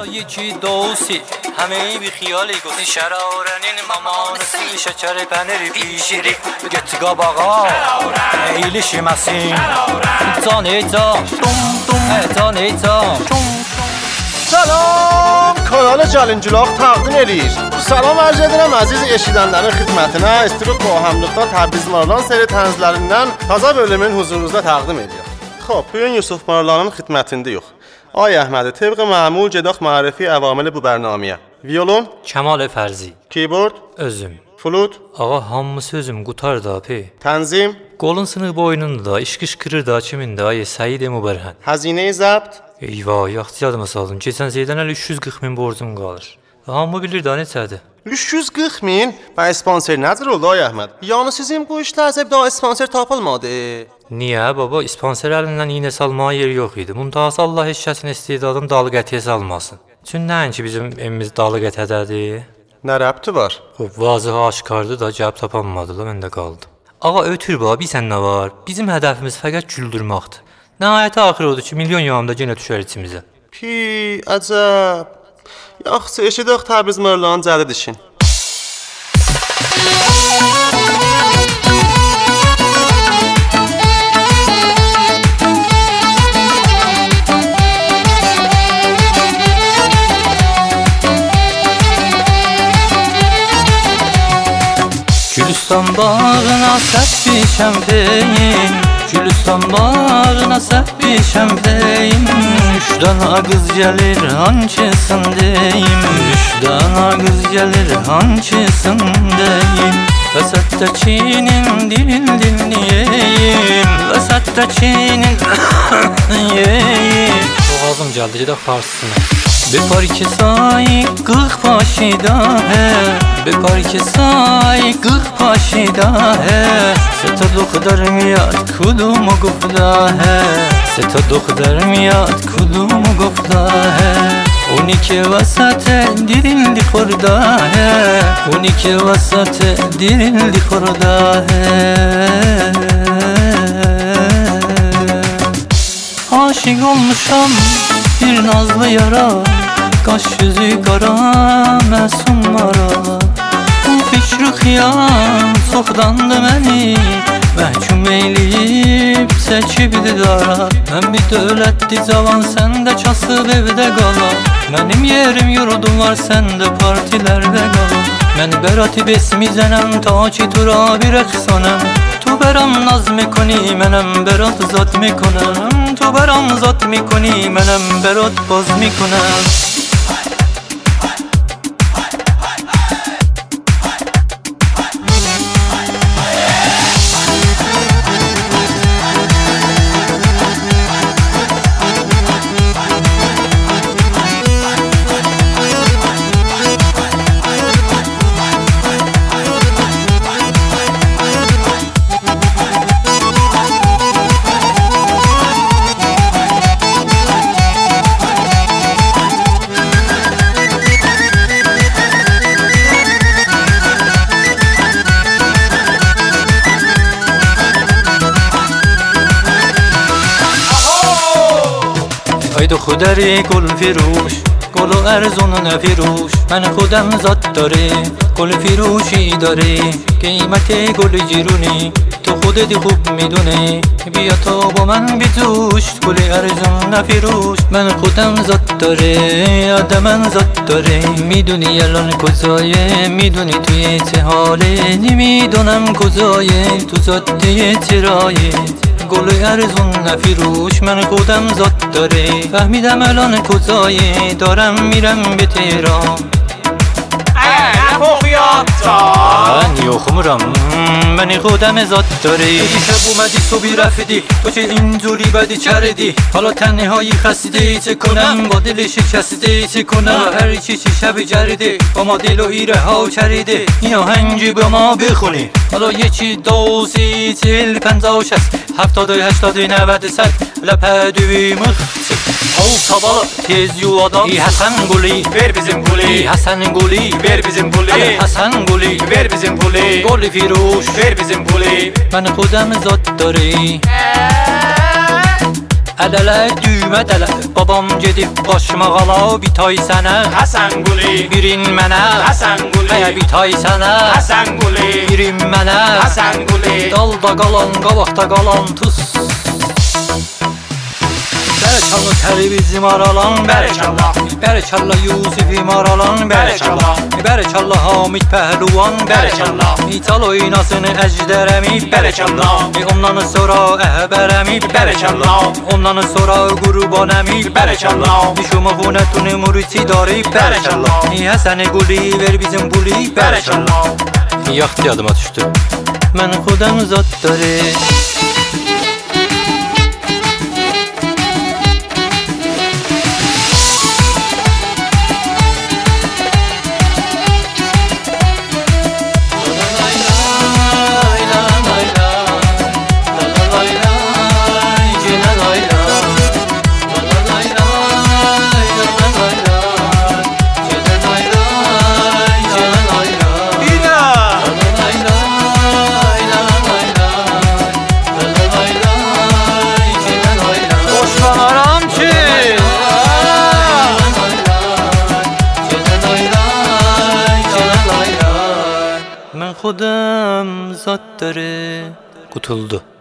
حالا یکی دوسی همه بی خیالی گفتی شرارنین مامانسی شکر پنری پیشیری گتگا باقا ایلیشی مسین تانیتا تانیتا. سلام، کانال جالنجلاق تقدیم edir. Salam arz edirəm əziz eşidənlərin xidmətinə. İstirik o hamlıqda Təbriz Marlan seri tənzlərindən taza bölümün huzurunuzda təqdim edir. Xoş, bu gün Yusuf Marlanın xidmətindəyik. Ay Əhmədi, təbq məmul gedək ma'rifi əvamili bu bərnaməyə. Violon Kemal Fərzi. Keyboard Özüm. Flüt Ağa hamısı özüm qutar da pe. Tənzim Qolun sınıq boynunda da işqışqırır da kimində ay Səid Mübərhən. Xəzinə-i zəbt Eyvah, yaxşı yadıma saldım. Keçən Zeydən əli 340 min borcum qalır. Hamı bilir da neçədir? 340 min? Bə sponsor nədir oldu ay Əhməd? Yəni sizin bu işlərdə daha sponsor tapılmadı. Niyə baba? Sponsor əlindən iynə salmağa yer yox idi. Muntahası Allah heç kəsin istedadını dalı qətiyə salmasın. Çünki nəinki bizim evimiz dalı qətədədir. Nə rəbti var? Vazı aşikardı da cavab tapanmadı da, mən də qaldım. Ağa ötür baba, bilsən nə var? Bizim hədəfimiz fəqət güldürməkdir. Nəhayəti axır odur ki, milyon yanımda yenə düşər içimizə. Pi, əcəb. Yaxşı, eşidək Təbriz Marlanın cədid işin. Gülüstan bağına səpmişəm peyin, Gülüstan bağına səpmişəm peyin. Üç dana qız gəlir hancısın deyim, Üç dana qız gəlir hancısın deyim. Vəsətdəkinin dilini yeyim, Vəsətdəkinin yeyim. Boğazım gəldi, gedək farsısına. Bepar ki say 40 başida है, Bepar ki say 40 başida है. Se ta دختر میاد کدوم گفته है, Se ta دختر میاد کدوم گفته है. اونی که وسط دیرلی خورده है, اونی که وسط دیرلی خورده है. Aşık olmuşam bir nazlı yara, Qaş yüzü qara, məsumlara. Bu fikri xiyam çoxdandı məni, Məhkum eyləyib çəkibdi dara. Mən bir dövlətli cavan, sən də kasıb evdə qala. Mənim yerim yurdum var, sən də partilərdə qala. Mən bəratı bes میزنم تا ki تو را برقصانم. تو برام ناز میکنی منم برات زاد میکنم. تو برام زاد میکنی منم برات باز میکنم. خودری گل فروش گل و ارزون نفروش. من خودم ذات داره گل فروشی داره. قیمت گل جیرونی تو خودت خوب میدونی. بیا تو با من بجوش گل ارزون نفروش. من خودم ذات داره آدمم ذات داره. میدونی الان کجایه میدونی توی چه حاله. نمیدونم کجایه تو ذاته چرایه. گل ارزون نفروش من خودم ذات داره. فهمیدم الان کجایه دارم میرم به تهران. من یخمرم من خودم ذات داره. شب اومدی صبحی رفتی تو چه اینجوری بدی چردی. حالا تنهایی خسته چه کنم با دل شکسته چه کنم. هر چی شب جریده با ما دل و ایره ها چریده. این آهنگی با ما بخونی حالا یکی دو سی 40 50 60 70 80 90 100 لپدوی مخصی. Ol tabalı tez yuvadan. İyi Hasan Guli ver bizim guli. İyi Hasan Guli ver bizim guli. Ali Hasan Guli ver bizim guli. Goli firuş ver bizim guli. Ben خودم ذات داری Ələlə düymə dələ. Babam gedib başıma qala. Bir tay sənə Həsən Quli, birin mənə Həsən Quli, bir tay sənə Həsən Quli, birin mənə Həsən Quli. Dalda qalan, qabaqda qalan tuz. Bərəkallah Təbrizim aralan, Bərəkallah, bərəkallah Yusifim aralan, Bərəkallah, bərəkallah Hamid Pəhluvan, Bərəkallah, İtal oynasın əjdərəmi, Bərəkallah, ondan sonra əhbərəmi, Bərəkallah, ondan sonra qurbanəmi, Bərəkallah, Şuma xunətun muriti dari, Bərəkallah, Həsən Quli ver bizim puli, Bərəkallah. Yaxtı yadıma düşdü. Mən xudam zat dare. Mən xudam zat dare. Qutuldu.